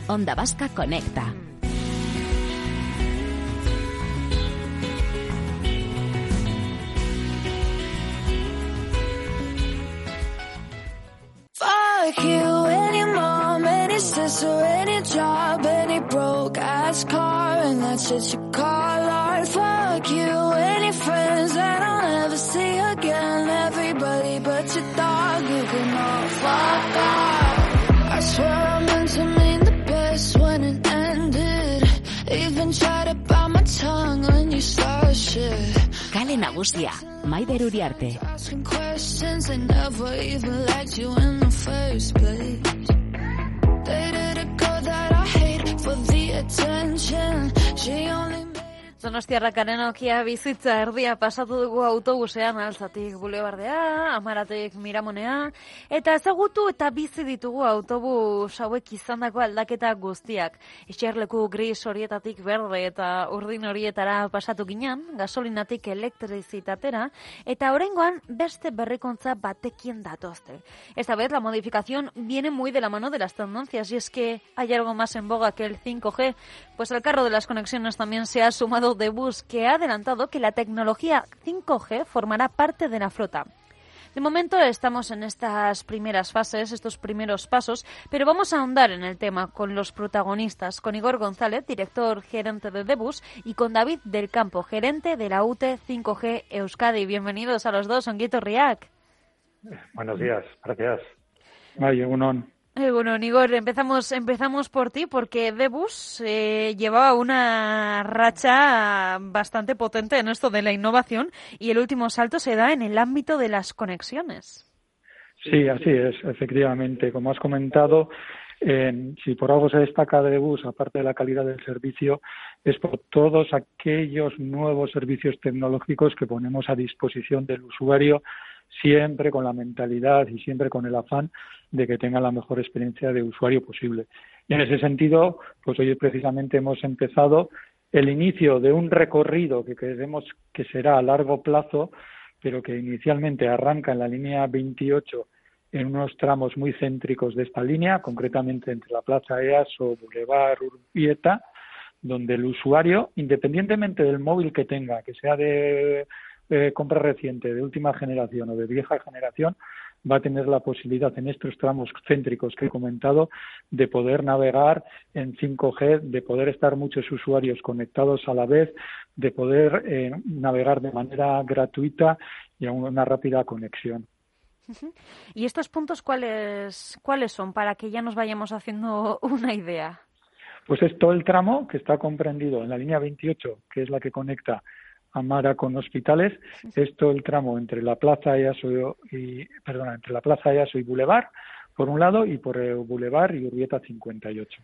Onda Vasca Conecta. Fuck you, any mom, any sister, any job, any broke ass car, and that's what you call art. Fuck you, any friends that I'll never see again, everybody but your dog, you can all fuck off. I swear I meant to mean the best when it ended, even tried to bite my tongue when you started shit. Kale Nagusia, Maider Uriarte. Asking questions, they never even liked you in the first place. Dated a girl that I hate for the attention. She only Donostiarrakaren okia bizitza erdia pasatu dugu autobusean Alzatik Bulebardea, Amaratik Miramonea, eta ezagutu eta bizi ditugu autobus hauek izandako aldaketa guztiak. Eserleku gris horietatik berde eta urdin horietara pasatu ginen, gasolinatik elektrizitatera, eta oraingoan beste berrikuntza batekin datozte. Esta vez la modificación viene muy de la mano de las tendencias, y es que hay algo más en boga que el 5G, pues al carro de las conexiones también se ha sumado Debus, que ha adelantado que la tecnología 5G formará parte de la flota. De momento estamos en estas primeras fases, estos primeros pasos, pero vamos a ahondar en el tema con los protagonistas, con Igor González, director gerente de Debus, y con David del Campo, gerente de la UTE 5G Euskadi. Bienvenidos a los dos, Onguito Riak. Buenos días, gracias. Bueno, Igor, empezamos por ti, porque Debus llevaba una racha bastante potente en esto de la innovación, y el último salto se da en el ámbito de las conexiones. Sí, así es, efectivamente. Como has comentado, si por algo se destaca de Debus, aparte de la calidad del servicio, es por todos aquellos nuevos servicios tecnológicos que ponemos a disposición del usuario, siempre con la mentalidad y siempre con el afán de que tenga la mejor experiencia de usuario posible. Y en ese sentido, pues hoy precisamente hemos empezado el inicio de un recorrido que creemos que será a largo plazo, pero que inicialmente arranca en la línea 28 en unos tramos muy céntricos de esta línea, concretamente entre la Plaza EASO, Boulevard Urbieta, donde el usuario, independientemente del móvil que tenga, que sea de compra reciente, de última generación o de vieja generación, va a tener la posibilidad en estos tramos céntricos que he comentado de poder navegar en 5G, de poder estar muchos usuarios conectados a la vez, de poder navegar de manera gratuita y a una rápida conexión. ¿Y estos puntos cuáles son, para que ya nos vayamos haciendo una idea? Pues es todo el tramo que está comprendido en la línea 28, que es la que conecta Amara con Hospitales, es todo el tramo entre la Plaza EASO y Boulevard, por un lado, y por el Boulevard y Urbieta 58.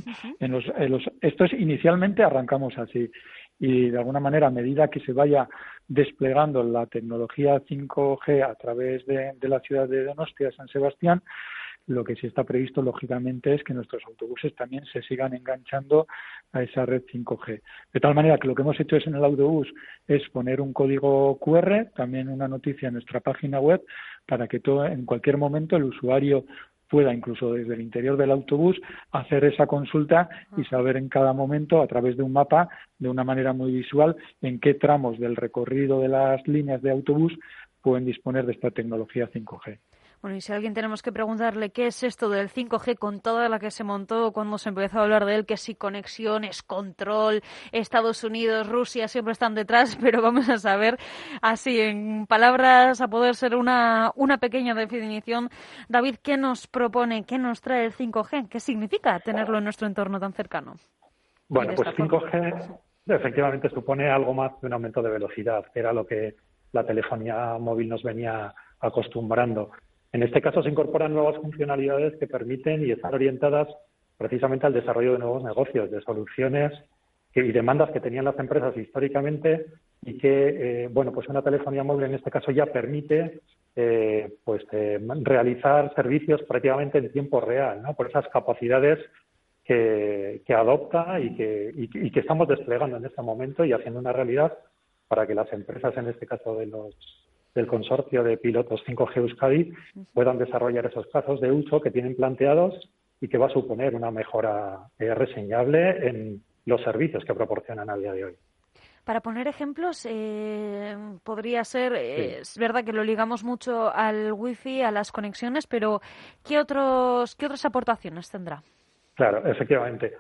Estos inicialmente arrancamos así, y de alguna manera, a medida que se vaya desplegando la tecnología 5G a través de la ciudad de Donostia, San Sebastián, lo que sí está previsto, lógicamente, es que nuestros autobuses también se sigan enganchando a esa red 5G. De tal manera que lo que hemos hecho en el autobús es poner un código QR, también una noticia en nuestra página web, para que en cualquier momento el usuario pueda, incluso desde el interior del autobús, hacer esa consulta y saber en cada momento, a través de un mapa, de una manera muy visual, en qué tramos del recorrido de las líneas de autobús pueden disponer de esta tecnología 5G. Bueno, y si a alguien tenemos que preguntarle qué es esto del 5G con toda la que se montó cuando se empezó a hablar de él, que si conexiones, control, Estados Unidos, Rusia siempre están detrás, pero vamos a saber, así en palabras, a poder ser una pequeña definición. David, ¿qué nos propone, qué nos trae el 5G? ¿Qué significa tenerlo en nuestro entorno tan cercano? Bueno, pues 5G efectivamente supone algo más de un aumento de velocidad, que era lo que la telefonía móvil nos venía acostumbrando. En este caso se incorporan nuevas funcionalidades que permiten y están orientadas precisamente al desarrollo de nuevos negocios, de soluciones y demandas que tenían las empresas históricamente, y que, pues una telefonía móvil en este caso ya permite realizar servicios prácticamente en tiempo real, ¿no? Por esas capacidades que adopta y que estamos desplegando en este momento y haciendo una realidad para que las empresas, en este caso del consorcio de pilotos 5G Euskadi, puedan desarrollar esos casos de uso que tienen planteados y que va a suponer una mejora reseñable en los servicios que proporcionan a día de hoy. Para poner ejemplos, podría ser, es verdad que lo ligamos mucho al wifi, a las conexiones, pero ¿qué otras aportaciones tendrá? Claro, efectivamente.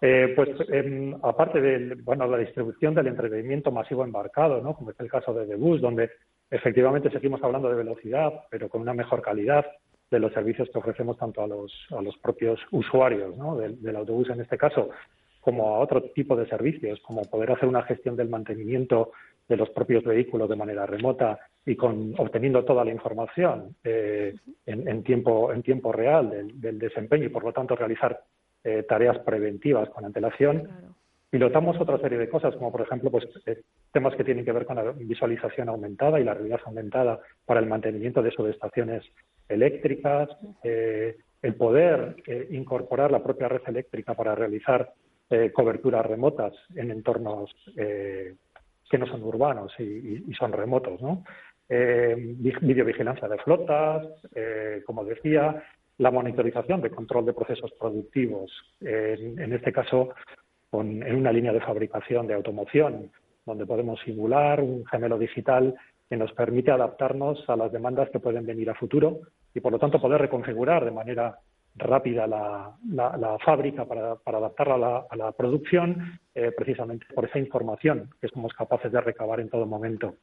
Aparte de la distribución del entretenimiento masivo embarcado, ¿no? Como es el caso de The Bus, donde efectivamente seguimos hablando de velocidad, pero con una mejor calidad de los servicios que ofrecemos tanto a los propios usuarios, ¿no? del autobús en este caso, como a otro tipo de servicios, como poder hacer una gestión del mantenimiento de los propios vehículos de manera remota y obteniendo toda la información en tiempo real del desempeño y, por lo tanto, realizar tareas preventivas con antelación. Claro. Pilotamos otra serie de cosas, como por ejemplo temas que tienen que ver con la visualización aumentada y la realidad aumentada para el mantenimiento de subestaciones eléctricas, el poder incorporar la propia red eléctrica para realizar coberturas remotas en entornos que no son urbanos y son remotos, ¿no? Videovigilancia de flotas, como decía, la monitorización de control de procesos productivos, en este caso en una línea de fabricación de automoción, donde podemos simular un gemelo digital que nos permite adaptarnos a las demandas que pueden venir a futuro y, por lo tanto, poder reconfigurar de manera rápida la fábrica para adaptarla a la producción, precisamente por esa información que somos capaces de recabar en todo momento.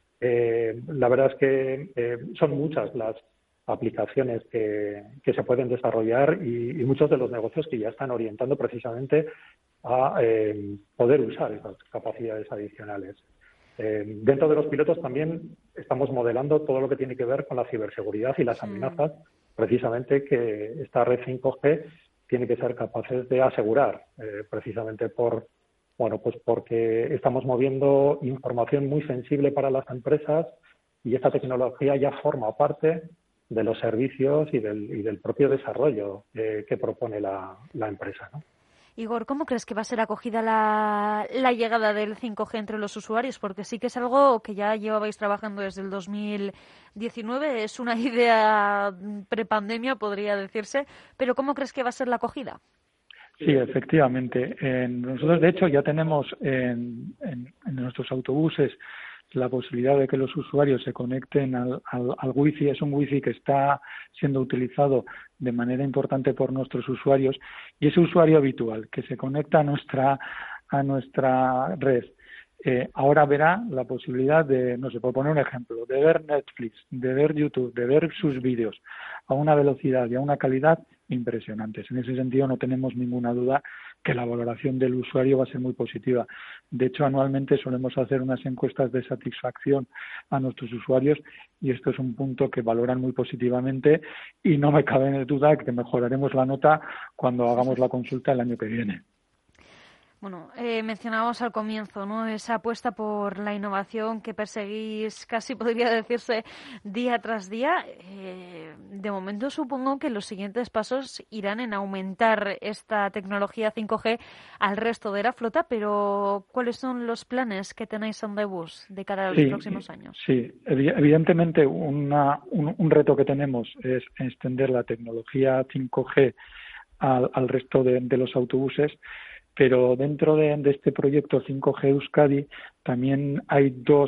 La verdad es que son muchas las aplicaciones que se pueden desarrollar y muchos de los negocios que ya están orientando precisamente a poder usar esas capacidades adicionales. Dentro de los pilotos también estamos modelando todo lo que tiene que ver con la ciberseguridad y las amenazas, precisamente que esta red 5G tiene que ser capaces de asegurar, precisamente porque estamos moviendo información muy sensible para las empresas y esta tecnología ya forma parte de los servicios y del propio desarrollo que propone la empresa, ¿no? Igor, ¿cómo crees que va a ser acogida la llegada del 5G entre los usuarios? Porque sí que es algo que ya llevabais trabajando desde el 2019, es una idea prepandemia, podría decirse, pero ¿cómo crees que va a ser la acogida? Sí, efectivamente. Nosotros, de hecho, ya tenemos en nuestros autobuses la posibilidad de que los usuarios se conecten al wifi. Es un wifi que está siendo utilizado de manera importante por nuestros usuarios y ese usuario habitual que se conecta a nuestra red ahora verá la posibilidad de, no sé, por poner un ejemplo, de ver Netflix, de ver YouTube, de ver sus vídeos a una velocidad y a una calidad impresionantes. En ese sentido no tenemos ninguna duda que la valoración del usuario va a ser muy positiva. De hecho, anualmente solemos hacer unas encuestas de satisfacción a nuestros usuarios y esto es un punto que valoran muy positivamente y no me cabe duda que mejoraremos la nota cuando hagamos la consulta el año que viene. Bueno, mencionábamos al comienzo, ¿no? Esa apuesta por la innovación que perseguís, casi podría decirse, día tras día. De momento supongo que los siguientes pasos irán en aumentar esta tecnología 5G al resto de la flota, pero ¿cuáles son los planes que tenéis en The Bus de cara a los próximos años? Sí, evidentemente un reto que tenemos es extender la tecnología 5G al resto de los autobuses. Pero dentro de este proyecto 5G Euskadi también hay dos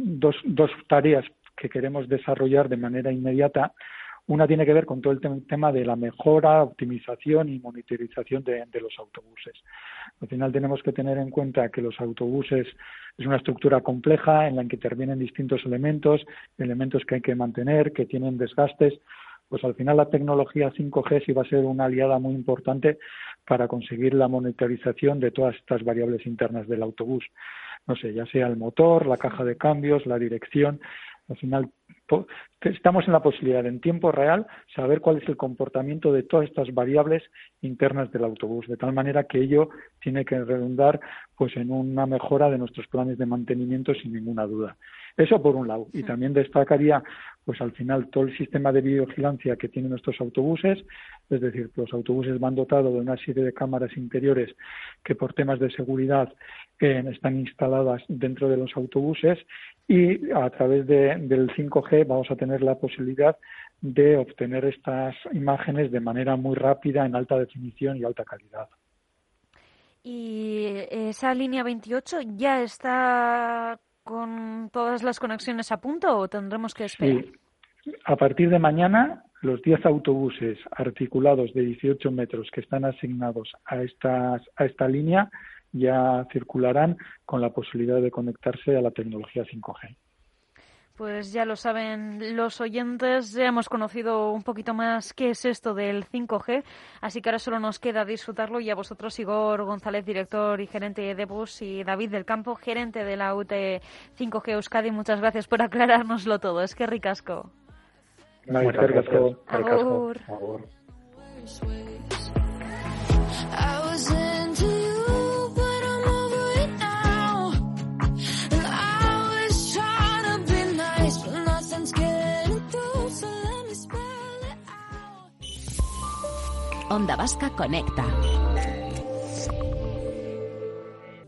tareas que queremos desarrollar de manera inmediata. Una tiene que ver con todo el tema de la mejora, optimización y monitorización de los autobuses. Al final tenemos que tener en cuenta que los autobuses es una estructura compleja en la que intervienen distintos elementos que hay que mantener, que tienen desgastes. Pues al final la tecnología 5G sí va a ser una aliada muy importante para conseguir la monitorización de todas estas variables internas del autobús. No sé, ya sea el motor, la caja de cambios, la dirección. Al final estamos en la posibilidad de, en tiempo real, saber cuál es el comportamiento de todas estas variables internas del autobús, de tal manera que ello tiene que redundar pues en una mejora de nuestros planes de mantenimiento sin ninguna duda. Eso por un lado. Y también destacaría pues al final todo el sistema de videovigilancia que tienen nuestros autobuses, es decir, los autobuses van dotados de una serie de cámaras interiores que por temas de seguridad están instaladas dentro de los autobuses y a través del 5G vamos a tener la posibilidad de obtener estas imágenes de manera muy rápida, en alta definición y alta calidad. ¿Y esa línea 28 ya está con todas las conexiones a punto o tendremos que esperar? Sí. A partir de mañana, los 10 autobuses articulados de 18 metros que están asignados a esta línea ya circularán con la posibilidad de conectarse a la tecnología 5G. Pues ya lo saben los oyentes, ya hemos conocido un poquito más qué es esto del 5G, así que ahora solo nos queda disfrutarlo, y a vosotros, Igor González, director y gerente de Bus, y David del Campo, gerente de la UT 5G Euskadi, muchas gracias por aclarárnoslo todo. Es que ricasco. Muchas gracias. Agur. Agur. Onda Vasca Conecta.